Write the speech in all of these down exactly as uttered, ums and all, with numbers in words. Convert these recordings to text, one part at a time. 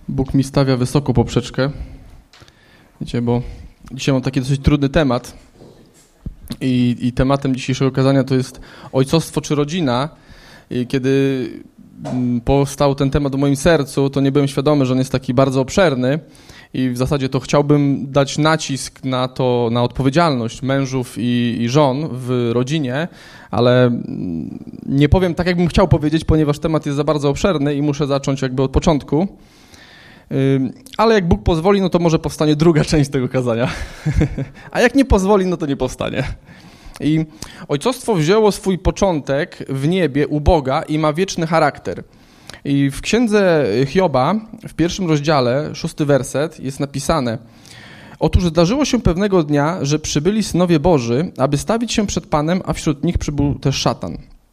Bóg mi stawia wysoko poprzeczkę, wiecie, bo dzisiaj mam taki dosyć trudny temat i, i tematem dzisiejszego kazania to jest ojcostwo czy rodzina. I kiedy powstał ten temat w moim sercu, to nie byłem świadomy, że on jest taki bardzo obszerny i w zasadzie to chciałbym dać nacisk na to, na odpowiedzialność mężów i, i żon w rodzinie, ale nie powiem tak, jakbym chciał powiedzieć, ponieważ temat jest za bardzo obszerny i muszę zacząć jakby od początku. Ale jak Bóg pozwoli, no to może powstanie druga część tego kazania. A jak nie pozwoli, no to nie powstanie. I ojcostwo wzięło swój początek w niebie u Boga i ma wieczny charakter. I w księdze Hioba, w pierwszym rozdziale, szósty werset, jest napisane: Otóż zdarzyło się pewnego dnia, że przybyli synowie Boży, aby stawić się przed Panem, a wśród nich przybył też szatan.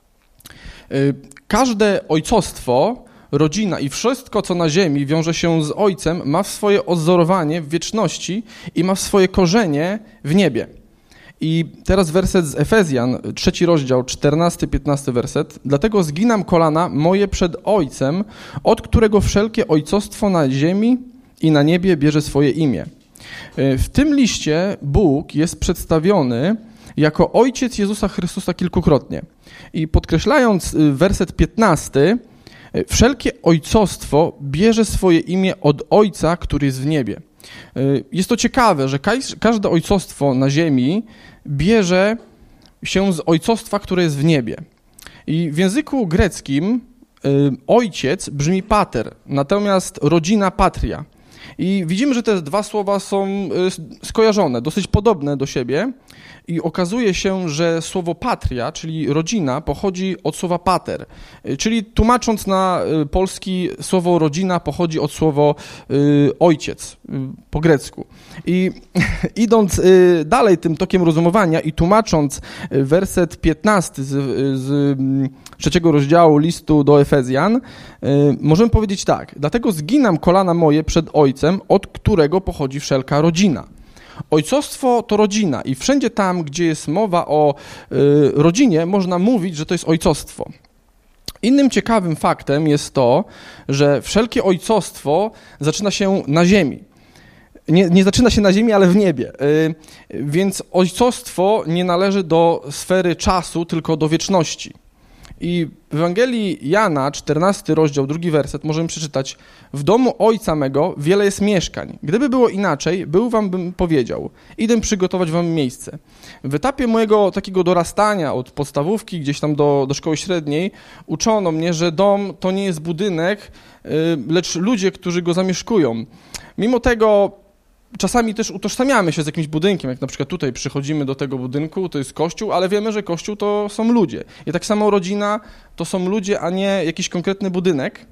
Każde ojcostwo, rodzina i wszystko, co na ziemi wiąże się z ojcem, ma swoje odzorowanie w wieczności i ma swoje korzenie w niebie. I teraz werset z Efezjan, trzeci rozdział, czternasty, piętnasty werset. Dlatego zginam kolana moje przed Ojcem, od którego wszelkie ojcostwo na ziemi i na niebie bierze swoje imię. W tym liście Bóg jest przedstawiony jako Ojciec Jezusa Chrystusa kilkukrotnie. I podkreślając werset piętnasty, wszelkie ojcostwo bierze swoje imię od Ojca, który jest w niebie. Jest to ciekawe, że każde ojcostwo na ziemi bierze się z ojcostwa, które jest w niebie. I w języku greckim ojciec brzmi pater, natomiast rodzina patria. I widzimy, że te dwa słowa są skojarzone, dosyć podobne do siebie i okazuje się, że słowo patria, czyli rodzina, pochodzi od słowa pater, czyli tłumacząc na polski słowo rodzina pochodzi od słowa ojciec po grecku. I idąc dalej tym tokiem rozumowania i tłumacząc werset piętnasty z, z trzeciego rozdziału listu do Efezjan, możemy powiedzieć tak: dlatego zginam kolana moje przed Ojcem, od którego pochodzi wszelka rodzina. Ojcostwo to rodzina i wszędzie tam, gdzie jest mowa o y, rodzinie, można mówić, że to jest ojcostwo. Innym ciekawym faktem jest to, że wszelkie ojcostwo zaczyna się na ziemi. Nie, nie zaczyna się na ziemi, ale w niebie. Y, więc ojcostwo nie należy do sfery czasu, tylko do wieczności. I w Ewangelii Jana, czternasty rozdział, drugi werset, możemy przeczytać: w domu Ojca mego wiele jest mieszkań. Gdyby było inaczej, był wam bym powiedział: idę przygotować wam miejsce. W etapie mojego takiego dorastania od podstawówki gdzieś tam do, do szkoły średniej uczono mnie, że dom to nie jest budynek, lecz ludzie, którzy go zamieszkują. Mimo tego czasami też utożsamiamy się z jakimś budynkiem, jak na przykład tutaj przychodzimy do tego budynku, to jest kościół, ale wiemy, że kościół to są ludzie. I tak samo rodzina to są ludzie, a nie jakiś konkretny budynek.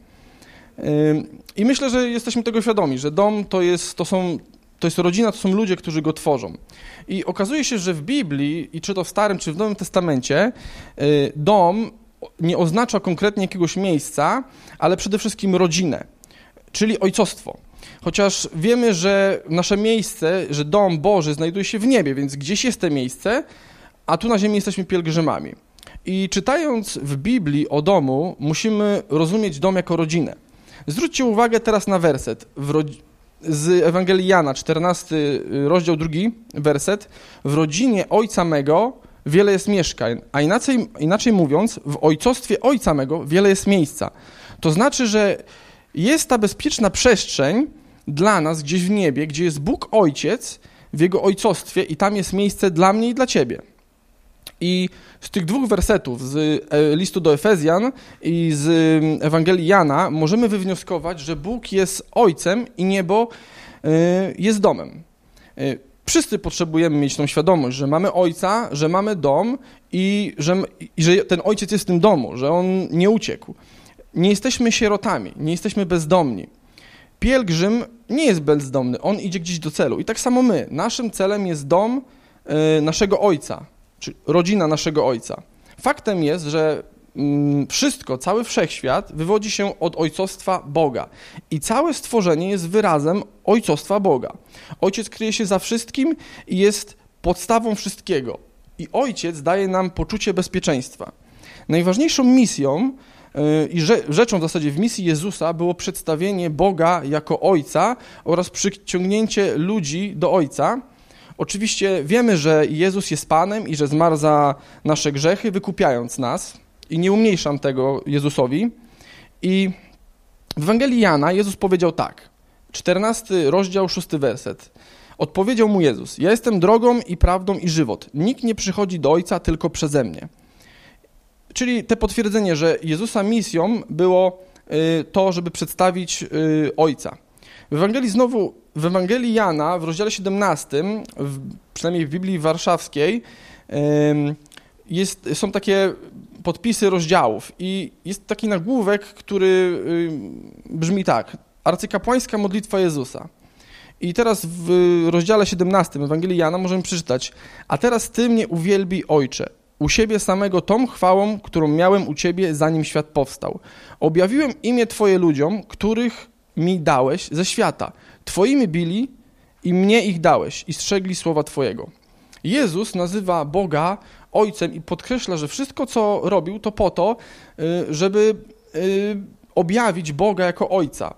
I myślę, że jesteśmy tego świadomi, że dom to jest, to są, to jest rodzina, to są ludzie, którzy go tworzą. I okazuje się, że w Biblii, i czy to w Starym, czy w Nowym Testamencie, dom nie oznacza konkretnie jakiegoś miejsca, ale przede wszystkim rodzinę, czyli ojcostwo. Chociaż wiemy, że nasze miejsce, że dom Boży znajduje się w niebie, więc gdzieś jest to miejsce, a tu na ziemi jesteśmy pielgrzymami. I czytając w Biblii o domu, musimy rozumieć dom jako rodzinę. Zwróćcie uwagę teraz na werset w ro... z Ewangelii Jana, czternasty rozdział, drugi werset. W rodzinie Ojca mego wiele jest mieszkań, a inaczej, inaczej mówiąc, w ojcostwie Ojca mego wiele jest miejsca. To znaczy, że jest ta bezpieczna przestrzeń dla nas gdzieś w niebie, gdzie jest Bóg Ojciec w Jego ojcostwie i tam jest miejsce dla mnie i dla ciebie. I z tych dwóch wersetów, z listu do Efezjan i z Ewangelii Jana, możemy wywnioskować, że Bóg jest Ojcem i niebo jest domem. Wszyscy potrzebujemy mieć tą świadomość, że mamy Ojca, że mamy dom i że, i że ten Ojciec jest w tym domu, że On nie uciekł. Nie jesteśmy sierotami, nie jesteśmy bezdomni. Pielgrzym nie jest bezdomny, on idzie gdzieś do celu. I tak samo my. Naszym celem jest dom y, naszego Ojca, czy rodzina naszego Ojca. Faktem jest, że y, wszystko, cały wszechświat wywodzi się od ojcostwa Boga. I całe stworzenie jest wyrazem ojcostwa Boga. Ojciec kryje się za wszystkim i jest podstawą wszystkiego. I Ojciec daje nam poczucie bezpieczeństwa. Najważniejszą misją i rzeczą w zasadzie w misji Jezusa było przedstawienie Boga jako Ojca oraz przyciągnięcie ludzi do Ojca. Oczywiście wiemy, że Jezus jest Panem i że zmarł za nasze grzechy, wykupiając nas i nie umniejszam tego Jezusowi. I w Ewangelii Jana Jezus powiedział tak, czternasty rozdział, szósty werset. Odpowiedział mu Jezus, ja jestem drogą i prawdą i żywot. Nikt nie przychodzi do Ojca tylko przeze mnie. Czyli te potwierdzenie, że Jezusa misją było to, żeby przedstawić Ojca. W Ewangelii znowu, w Ewangelii Jana, w rozdziale siedemnastym, w, przynajmniej w Biblii Warszawskiej, jest, są takie podpisy rozdziałów i jest taki nagłówek, który brzmi tak, arcykapłańska modlitwa Jezusa. I teraz w rozdziale siedemnastym Ewangelii Jana możemy przeczytać, a teraz Ty mnie uwielbij, Ojcze, u siebie samego tą chwałą, którą miałem u Ciebie, zanim świat powstał. Objawiłem imię Twoje ludziom, których mi dałeś ze świata. Twoimi byli i mnie ich dałeś i strzegli słowa Twojego. Jezus nazywa Boga Ojcem i podkreśla, że wszystko, co robił, to po to, żeby objawić Boga jako Ojca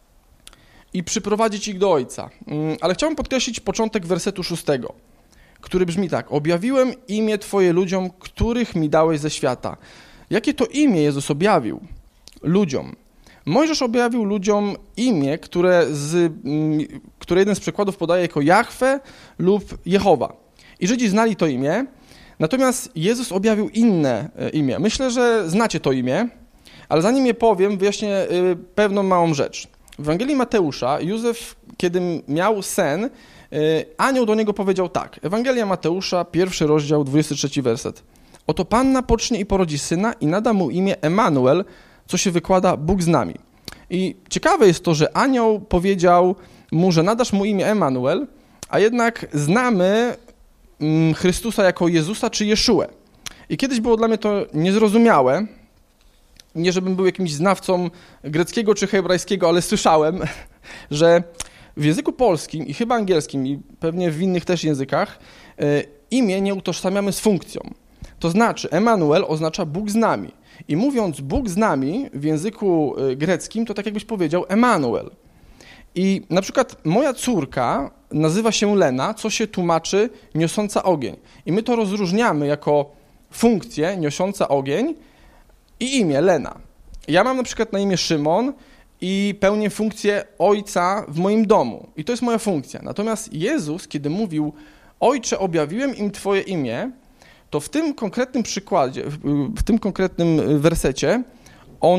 i przyprowadzić ich do Ojca. Ale chciałbym podkreślić początek wersetu szóstego, który brzmi tak. Objawiłem imię Twoje ludziom, których mi dałeś ze świata. Jakie to imię Jezus objawił ludziom? Mojżesz objawił ludziom imię, które, z, które jeden z przykładów podaje jako Jahwe lub Jehowa. I Żydzi znali to imię, natomiast Jezus objawił inne imię. Myślę, że znacie to imię, ale zanim je powiem, wyjaśnię pewną małą rzecz. W Ewangelii Mateusza Józef, kiedy miał sen, anioł do niego powiedział tak. Ewangelia Mateusza, pierwszy rozdział, dwudziesty trzeci werset. Oto Panna pocznie i porodzi syna i nada mu imię Emanuel, co się wykłada Bóg z nami. I ciekawe jest to, że anioł powiedział mu, że nadasz mu imię Emanuel, a jednak znamy Chrystusa jako Jezusa czy Jeszuę. I kiedyś było dla mnie to niezrozumiałe, nie żebym był jakimś znawcą greckiego czy hebrajskiego, ale słyszałem, że w języku polskim i chyba angielskim i pewnie w innych też językach imię nie utożsamiamy z funkcją. To znaczy Emanuel oznacza Bóg z nami. I mówiąc Bóg z nami w języku greckim, to tak jakbyś powiedział Emanuel. I na przykład moja córka nazywa się Lena, co się tłumaczy niosąca ogień. I my to rozróżniamy jako funkcję niosąca ogień i imię Lena. Ja mam na przykład na imię Szymon i pełnię funkcję ojca w moim domu. I to jest moja funkcja. Natomiast Jezus, kiedy mówił Ojcze, objawiłem im Twoje imię, to w tym konkretnym przykładzie, w tym konkretnym wersecie on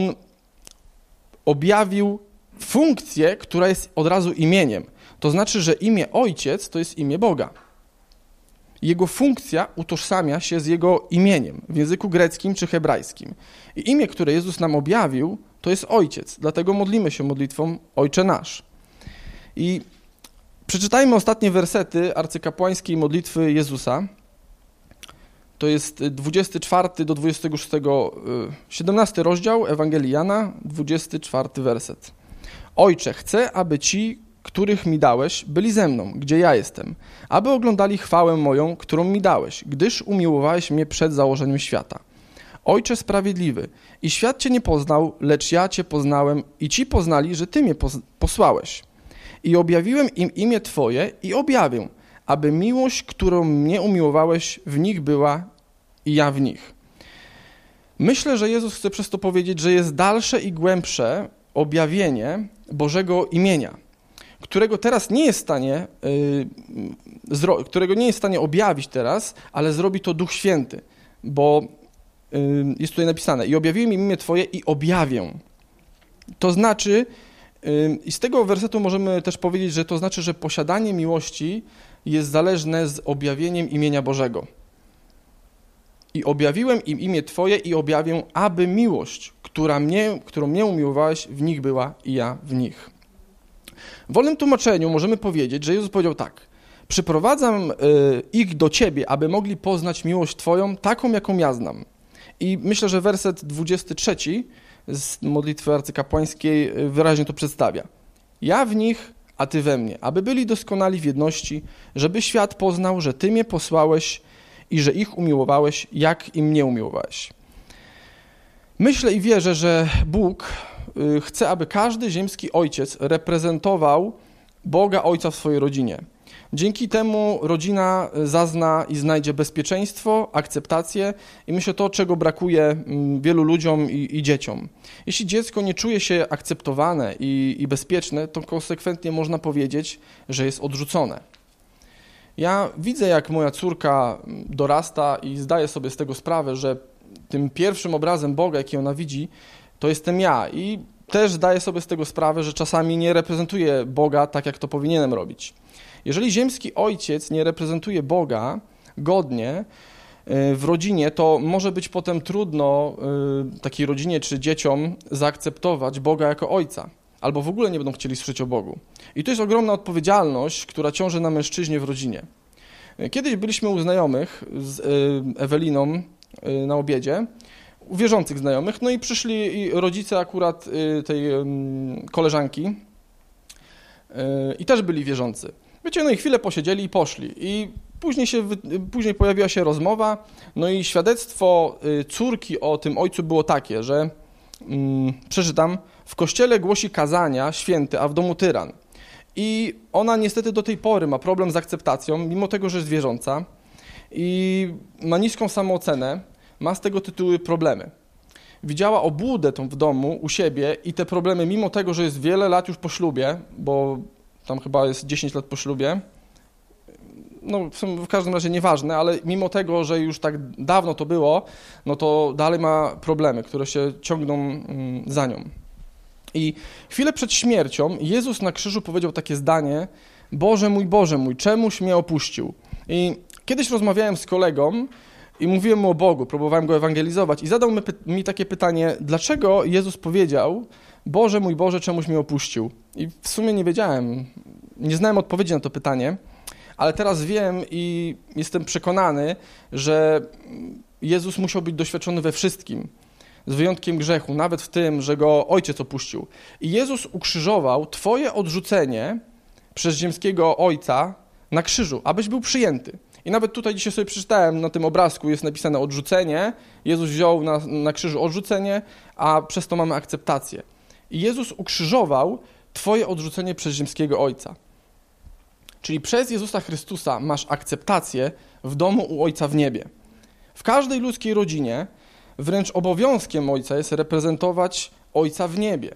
objawił funkcję, która jest od razu imieniem. To znaczy, że imię Ojciec to jest imię Boga. Jego funkcja utożsamia się z Jego imieniem w języku greckim czy hebrajskim. I imię, które Jezus nam objawił, to jest Ojciec. Dlatego modlimy się modlitwą Ojcze nasz. I przeczytajmy ostatnie wersety arcykapłańskiej modlitwy Jezusa. To jest dwudziesty czwarty do dwudziestego szóstego, siedemnasty rozdział Ewangelii Jana, dwudziesty czwarty werset. Ojcze, chcę, aby ci, których mi dałeś, byli ze mną, gdzie ja jestem, aby oglądali chwałę moją, którą mi dałeś, gdyż umiłowałeś mnie przed założeniem świata. Ojcze sprawiedliwy, i świat Cię nie poznał, lecz ja Cię poznałem i ci poznali, że Ty mnie posłałeś. I objawiłem im imię Twoje i objawię, aby miłość, którą mnie umiłowałeś, w nich była i ja w nich. Myślę, że Jezus chce przez to powiedzieć, że jest dalsze i głębsze objawienie Bożego imienia, którego teraz nie jest w stanie, yy, zro, którego nie jest w stanie objawić teraz, ale zrobi to Duch Święty, bo yy, jest tutaj napisane i objawiłem im imię Twoje i objawię. To znaczy, yy, i z tego wersetu możemy też powiedzieć, że to znaczy, że posiadanie miłości jest zależne z objawieniem imienia Bożego. I objawiłem im imię Twoje i objawię, aby miłość, która mnie, którą mnie umiłowałeś, w nich była i ja w nich. W wolnym tłumaczeniu możemy powiedzieć, że Jezus powiedział tak. Przyprowadzam y, ich do Ciebie, aby mogli poznać miłość Twoją, taką, jaką ja znam. I myślę, że werset dwudziesty trzeci z modlitwy arcykapłańskiej wyraźnie to przedstawia. Ja w nich, a Ty we mnie, aby byli doskonali w jedności, żeby świat poznał, że Ty mnie posłałeś i że ich umiłowałeś, jak i mnie umiłowałeś. Myślę i wierzę, że Bóg chce, aby każdy ziemski ojciec reprezentował Boga Ojca w swojej rodzinie. Dzięki temu rodzina zazna i znajdzie bezpieczeństwo, akceptację i myślę to, czego brakuje wielu ludziom i, i dzieciom. Jeśli dziecko nie czuje się akceptowane i, i bezpieczne, to konsekwentnie można powiedzieć, że jest odrzucone. Ja widzę, jak moja córka dorasta i zdaję sobie z tego sprawę, że tym pierwszym obrazem Boga, jaki ona widzi, to jestem ja i też zdaję sobie z tego sprawę, że czasami nie reprezentuję Boga tak, jak to powinienem robić. Jeżeli ziemski ojciec nie reprezentuje Boga godnie w rodzinie, to może być potem trudno takiej rodzinie czy dzieciom zaakceptować Boga jako ojca, albo w ogóle nie będą chcieli słyszeć o Bogu. I to jest ogromna odpowiedzialność, która ciąży na mężczyźnie w rodzinie. Kiedyś byliśmy u znajomych z Eweliną na obiedzie, u wierzących znajomych, no i przyszli rodzice akurat tej koleżanki i też byli wierzący. Wiecie, no i chwilę posiedzieli i poszli. I później, się, później pojawiła się rozmowa, no i świadectwo córki o tym ojcu było takie, że hmm, przeczytam, w kościele głosi kazania święty, a w domu tyran. I ona niestety do tej pory ma problem z akceptacją, mimo tego, że jest wierząca i ma niską samoocenę, ma z tego tytułu problemy. Widziała obłudę tą w domu, u siebie i te problemy, mimo tego, że jest wiele lat już po ślubie, bo tam chyba jest dziesięć lat po ślubie, no w każdym razie nieważne, ale mimo tego, że już tak dawno to było, no to dalej ma problemy, które się ciągną za nią. I chwilę przed śmiercią Jezus na krzyżu powiedział takie zdanie: Boże mój, Boże mój, czemuś mnie opuścił? I kiedyś rozmawiałem z kolegą i mówiłem mu o Bogu, próbowałem go ewangelizować i zadał mi, mi takie pytanie, dlaczego Jezus powiedział: Boże mój, Boże, czemuś mnie opuścił? I w sumie nie wiedziałem, nie znałem odpowiedzi na to pytanie, ale teraz wiem i jestem przekonany, że Jezus musiał być doświadczony we wszystkim, z wyjątkiem grzechu, nawet w tym, że go ojciec opuścił. I Jezus ukrzyżował twoje odrzucenie przez ziemskiego ojca na krzyżu, abyś był przyjęty. I nawet tutaj dzisiaj sobie przeczytałem, na tym obrazku jest napisane odrzucenie. Jezus wziął na, na krzyżu odrzucenie, a przez to mamy akceptację. I Jezus ukrzyżował twoje odrzucenie przez ziemskiego ojca. Czyli przez Jezusa Chrystusa masz akceptację w domu u Ojca w niebie. W każdej ludzkiej rodzinie wręcz obowiązkiem ojca jest reprezentować Ojca w niebie.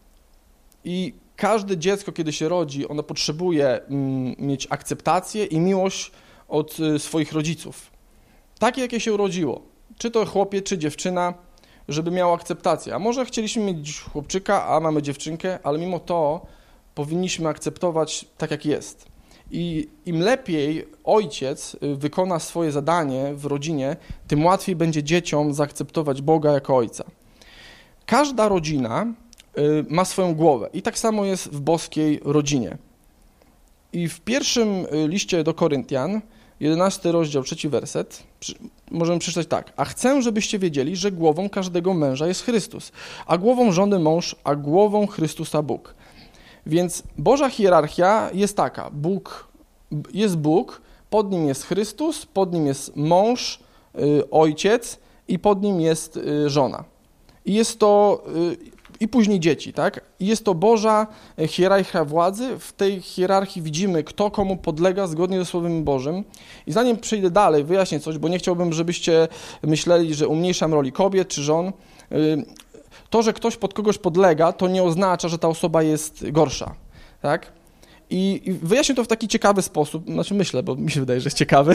I każde dziecko, kiedy się rodzi, ono potrzebuje mm, mieć akceptację i miłość od y, swoich rodziców. Takie, jakie się urodziło. Czy to chłopiec, czy dziewczyna, żeby miał akceptację. A może chcieliśmy mieć chłopczyka, a mamy dziewczynkę, ale mimo to powinniśmy akceptować tak, jak jest. I im lepiej ojciec wykona swoje zadanie w rodzinie, tym łatwiej będzie dzieciom zaakceptować Boga jako Ojca. Każda rodzina ma swoją głowę i tak samo jest w boskiej rodzinie. I w pierwszym liście do Koryntian, jedenasty rozdział, trzeci werset, możemy przeczytać tak. A chcę, żebyście wiedzieli, że głową każdego męża jest Chrystus, a głową żony mąż, a głową Chrystusa Bóg. Więc Boża hierarchia jest taka. Bóg, jest Bóg, pod nim jest Chrystus, pod nim jest mąż, y, ojciec i pod nim jest y, żona. I jest to, y, i później dzieci, tak? I jest to Boża hierarchia władzy. W tej hierarchii widzimy, kto komu podlega zgodnie ze Słowem Bożym. I zanim przejdę dalej, wyjaśnię coś, bo nie chciałbym, żebyście myśleli, że umniejszam roli kobiet czy żon. Y, To, że ktoś pod kogoś podlega, to nie oznacza, że ta osoba jest gorsza, tak? I, i wyjaśnię to w taki ciekawy sposób, znaczy myślę, bo mi się wydaje, że jest ciekawy.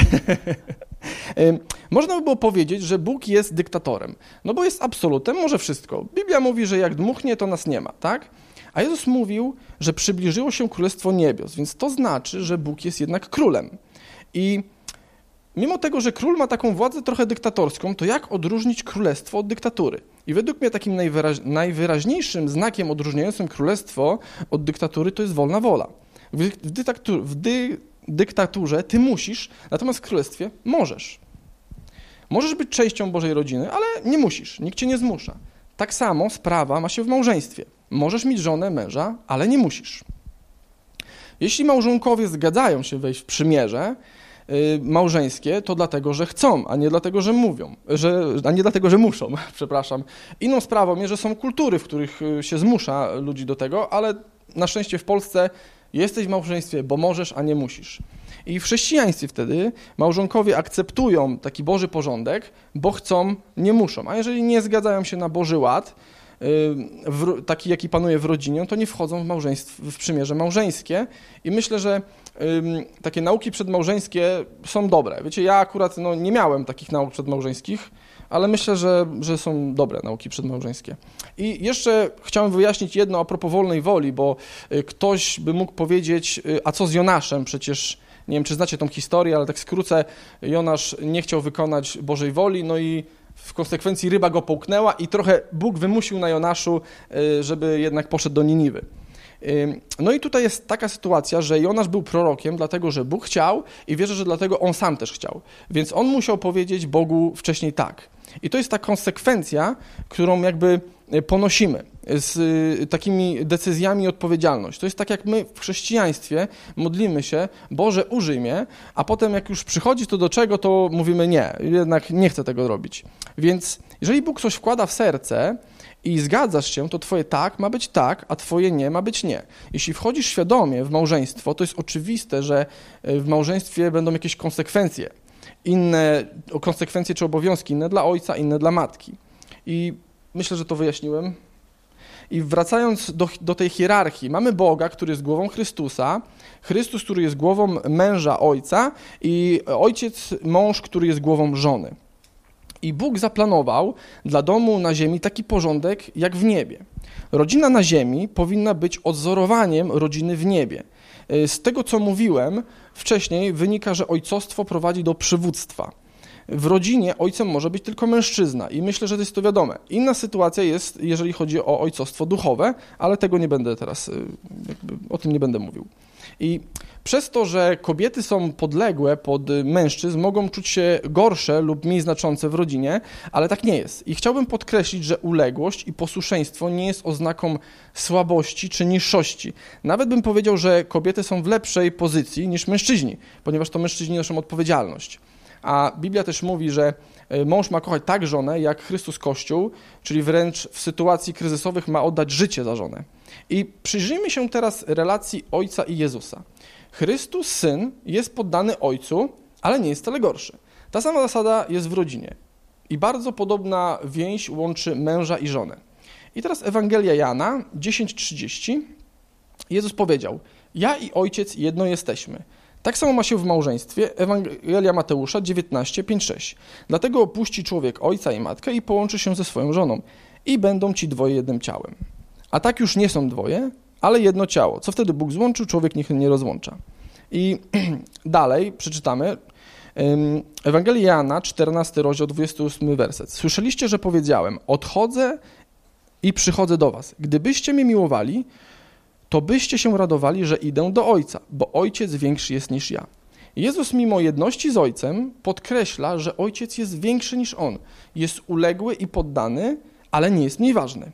Można by było powiedzieć, że Bóg jest dyktatorem, no bo jest absolutem, może wszystko. Biblia mówi, że jak dmuchnie, to nas nie ma, tak? A Jezus mówił, że przybliżyło się Królestwo Niebios, więc to znaczy, że Bóg jest jednak królem. I mimo tego, że król ma taką władzę trochę dyktatorską, to jak odróżnić królestwo od dyktatury? I według mnie takim najwyraź, najwyraźniejszym znakiem odróżniającym królestwo od dyktatury to jest wolna wola. W, w, dyktatur, w dy, dyktaturze ty musisz, natomiast w królestwie możesz. Możesz być częścią Bożej rodziny, ale nie musisz, nikt cię nie zmusza. Tak samo sprawa ma się w małżeństwie. Możesz mieć żonę, męża, ale nie musisz. Jeśli małżonkowie zgadzają się wejść w przymierze, małżeńskie, to dlatego, że chcą, a nie dlatego, że mówią, że, a nie dlatego, że muszą, przepraszam. Inną sprawą jest, że są kultury, w których się zmusza ludzi do tego, ale na szczęście w Polsce jesteś w małżeństwie, bo możesz, a nie musisz. I w chrześcijaństwie wtedy małżonkowie akceptują taki Boży porządek, bo chcą, nie muszą. A jeżeli nie zgadzają się na Boży ład, w, taki jaki panuje w rodzinie, to nie wchodzą w, małżeństw, w przymierze małżeńskie. I myślę, że ym, takie nauki przedmałżeńskie są dobre. Wiecie, ja akurat no, nie miałem takich nauk przedmałżeńskich, ale myślę, że, że są dobre nauki przedmałżeńskie. I jeszcze chciałem wyjaśnić jedno a propos wolnej woli, bo ktoś by mógł powiedzieć, a co z Jonaszem? Przecież nie wiem, czy znacie tą historię, ale tak skrócę, Jonasz nie chciał wykonać Bożej woli, no i w konsekwencji ryba go połknęła i trochę Bóg wymusił na Jonaszu, żeby jednak poszedł do Niniwy. No i tutaj jest taka sytuacja, że Jonasz był prorokiem, dlatego że Bóg chciał i wierzę, że dlatego on sam też chciał. Więc on musiał powiedzieć Bogu wcześniej tak. I to jest ta konsekwencja, którą jakby ponosimy z takimi decyzjami odpowiedzialność. To jest tak, jak my w chrześcijaństwie modlimy się, Boże, użyj mnie, a potem jak już przychodzi to do czego, to mówimy nie, jednak nie chcę tego robić. Więc jeżeli Bóg coś wkłada w serce i zgadzasz się, to twoje tak ma być tak, a twoje nie ma być nie. Jeśli wchodzisz świadomie w małżeństwo, to jest oczywiste, że w małżeństwie będą jakieś konsekwencje. Inne konsekwencje czy obowiązki, inne dla ojca, inne dla matki. I myślę, że to wyjaśniłem. I wracając do, do tej hierarchii, mamy Boga, który jest głową Chrystusa, Chrystus, który jest głową męża, ojca i ojciec, mąż, który jest głową żony. I Bóg zaplanował dla domu na ziemi taki porządek jak w niebie. Rodzina na ziemi powinna być odzorowaniem rodziny w niebie. Z tego, co mówiłem wcześniej, wynika, że ojcostwo prowadzi do przywództwa. W rodzinie ojcem może być tylko mężczyzna i myślę, że to jest to wiadome. Inna sytuacja jest, jeżeli chodzi o ojcostwo duchowe, ale tego nie będę teraz, jakby, o tym nie będę mówił. I przez to, że kobiety są podległe pod mężczyzn, mogą czuć się gorsze lub mniej znaczące w rodzinie, ale tak nie jest. I chciałbym podkreślić, że uległość i posłuszeństwo nie jest oznaką słabości czy niższości. Nawet bym powiedział, że kobiety są w lepszej pozycji niż mężczyźni, ponieważ to mężczyźni noszą odpowiedzialność. A Biblia też mówi, że mąż ma kochać tak żonę, jak Chrystus Kościół, czyli wręcz w sytuacji kryzysowych ma oddać życie za żonę. I przyjrzyjmy się teraz relacji Ojca i Jezusa. Chrystus, Syn, jest poddany Ojcu, ale nie jest wcale gorszy. Ta sama zasada jest w rodzinie. I bardzo podobna więź łączy męża i żonę. I teraz Ewangelia Jana dziesięć trzydzieści. Jezus powiedział, ja i Ojciec jedno jesteśmy. Tak samo ma się w małżeństwie. Ewangelia Mateusza dziewiętnaście, pięć, sześć. Dlatego opuści człowiek ojca i matkę i połączy się ze swoją żoną. I będą ci dwoje jednym ciałem. A tak już nie są dwoje, ale jedno ciało. Co wtedy Bóg złączył, człowiek niech nie rozłącza. I dalej przeczytamy Ewangelię Jana, czternasty rozdział, dwudziesty ósmy werset. Słyszeliście, że powiedziałem, odchodzę i przychodzę do was. Gdybyście mnie miłowali, to byście się radowali, że idę do Ojca, bo Ojciec większy jest niż ja. Jezus mimo jedności z Ojcem podkreśla, że Ojciec jest większy niż On. Jest uległy i poddany, ale nie jest mniej ważny.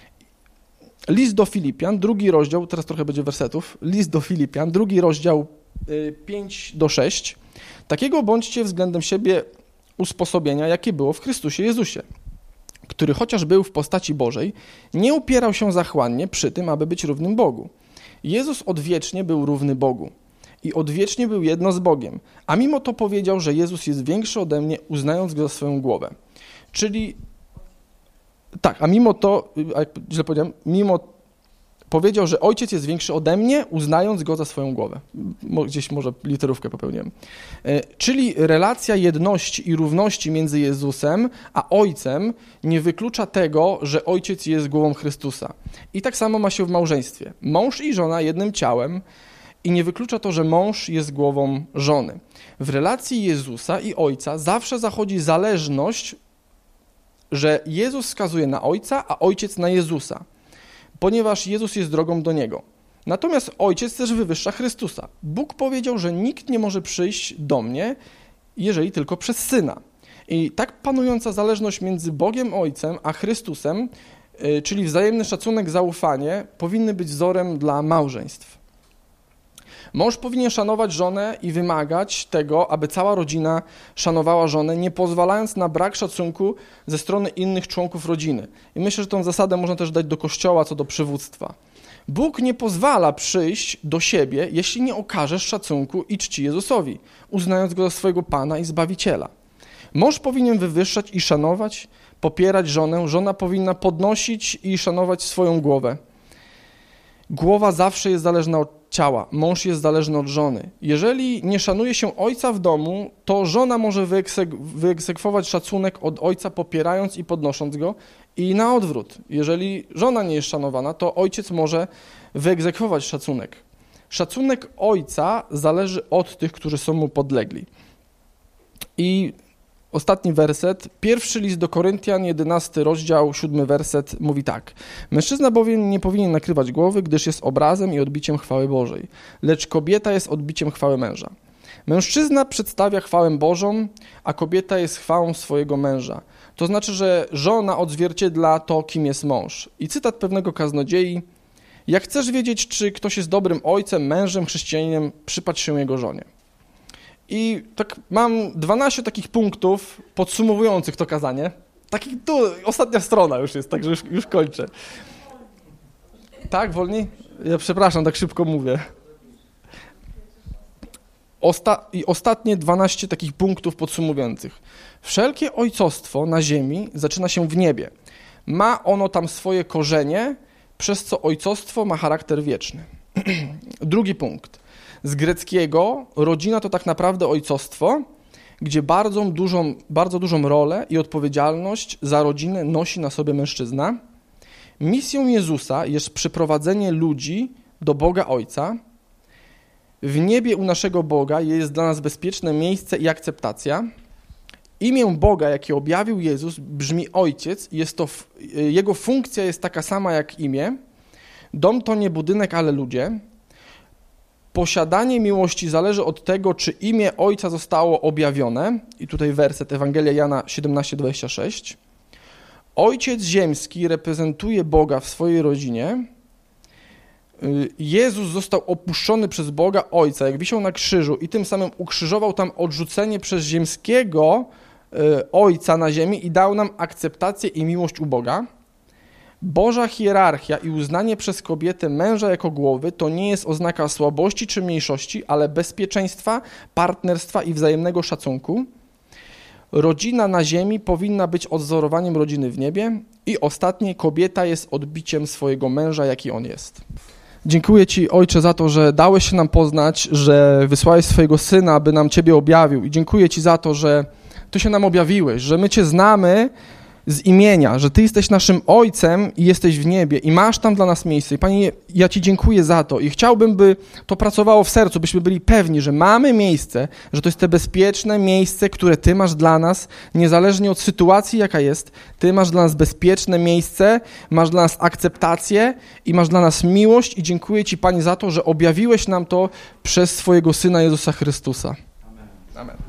List do Filipian, drugi rozdział, teraz trochę będzie wersetów, list do Filipian, drugi rozdział, pięć do sześć. Takiego bądźcie względem siebie usposobienia, jakie było w Chrystusie Jezusie, który chociaż był w postaci Bożej, nie upierał się zachłannie przy tym, aby być równym Bogu. Jezus odwiecznie był równy Bogu i odwiecznie był jedno z Bogiem, a mimo to powiedział, że Jezus jest większy ode mnie, uznając go za swoją głowę. Czyli tak, a mimo to, a jak źle powiedziałem, mimo powiedział, że Ojciec jest większy ode mnie, uznając go za swoją głowę. Gdzieś może literówkę popełniłem. Czyli relacja jedności i równości między Jezusem a Ojcem nie wyklucza tego, że Ojciec jest głową Chrystusa. I tak samo ma się w małżeństwie. Mąż i żona jednym ciałem i nie wyklucza to, że mąż jest głową żony. W relacji Jezusa i Ojca zawsze zachodzi zależność, że Jezus wskazuje na Ojca, a Ojciec na Jezusa, ponieważ Jezus jest drogą do Niego. Natomiast Ojciec też wywyższa Chrystusa. Bóg powiedział, że nikt nie może przyjść do mnie, jeżeli tylko przez Syna. I tak panująca zależność między Bogiem Ojcem a Chrystusem, czyli wzajemny szacunek, zaufanie, powinny być wzorem dla małżeństw. Mąż powinien szanować żonę i wymagać tego, aby cała rodzina szanowała żonę, nie pozwalając na brak szacunku ze strony innych członków rodziny. I myślę, że tę zasadę można też dać do Kościoła co do przywództwa. Bóg nie pozwala przyjść do siebie, jeśli nie okażesz szacunku i czci Jezusowi, uznając Go za swojego Pana i Zbawiciela. Mąż powinien wywyższać i szanować, popierać żonę, żona powinna podnosić i szanować swoją głowę. Głowa zawsze jest zależna od ciała, mąż jest zależny od żony. Jeżeli nie szanuje się ojca w domu, to żona może wyeksek- wyegzekwować szacunek od ojca, popierając i podnosząc go, i na odwrót. Jeżeli żona nie jest szanowana, to ojciec może wyegzekwować szacunek. Szacunek ojca zależy od tych, którzy są mu podlegli. I ostatni werset, pierwszy list do Koryntian, jedenasty rozdział, siódmy werset mówi tak. Mężczyzna bowiem nie powinien nakrywać głowy, gdyż jest obrazem i odbiciem chwały Bożej, lecz kobieta jest odbiciem chwały męża. Mężczyzna przedstawia chwałę Bożą, a kobieta jest chwałą swojego męża. To znaczy, że żona odzwierciedla to, kim jest mąż. I cytat pewnego kaznodziei. Jak chcesz wiedzieć, czy ktoś jest dobrym ojcem, mężem, chrześcijaninem, przypatrz się jego żonie. I tak mam dwanaście takich punktów podsumowujących to kazanie. Takich tu, ostatnia strona już jest, także już, już kończę. Tak, wolniej? Ja przepraszam, tak szybko mówię. Osta- I ostatnie dwanaście takich punktów podsumowujących. Wszelkie ojcostwo na ziemi zaczyna się w niebie. Ma ono tam swoje korzenie, przez co ojcostwo ma charakter wieczny. Drugi punkt. Z greckiego rodzina to tak naprawdę ojcostwo, gdzie bardzo dużą, bardzo dużą rolę i odpowiedzialność za rodzinę nosi na sobie mężczyzna. Misją Jezusa jest przyprowadzenie ludzi do Boga Ojca. W niebie u naszego Boga jest dla nas bezpieczne miejsce i akceptacja. Imię Boga, jakie objawił Jezus, brzmi Ojciec. Jest to, jego funkcja jest taka sama jak imię. Dom to nie budynek, ale ludzie. Posiadanie miłości zależy od tego, czy imię Ojca zostało objawione. I tutaj werset Ewangelia Jana siedemnaście dwadzieścia sześć. Ojciec ziemski reprezentuje Boga w swojej rodzinie. Jezus został opuszczony przez Boga Ojca, jak wisiał na krzyżu i tym samym ukrzyżował tam odrzucenie przez ziemskiego Ojca na ziemi i dał nam akceptację i miłość u Boga. Boża hierarchia i uznanie przez kobietę męża jako głowy to nie jest oznaka słabości czy mniejszości, ale bezpieczeństwa, partnerstwa i wzajemnego szacunku. Rodzina na ziemi powinna być odzorowaniem rodziny w niebie. I ostatnie, kobieta jest odbiciem swojego męża, jaki on jest. Dziękuję Ci, Ojcze, za to, że dałeś się nam poznać, że wysłałeś swojego Syna, aby nam Ciebie objawił. I dziękuję Ci za to, że Ty się nam objawiłeś, że my Cię znamy z imienia, że Ty jesteś naszym Ojcem i jesteś w niebie i masz tam dla nas miejsce. I Panie, ja Ci dziękuję za to i chciałbym, by to pracowało w sercu, byśmy byli pewni, że mamy miejsce, że to jest te bezpieczne miejsce, które Ty masz dla nas, niezależnie od sytuacji, jaka jest. Ty masz dla nas bezpieczne miejsce, masz dla nas akceptację i masz dla nas miłość i dziękuję Ci, Panie, za to, że objawiłeś nam to przez swojego Syna Jezusa Chrystusa. Amen. Amen.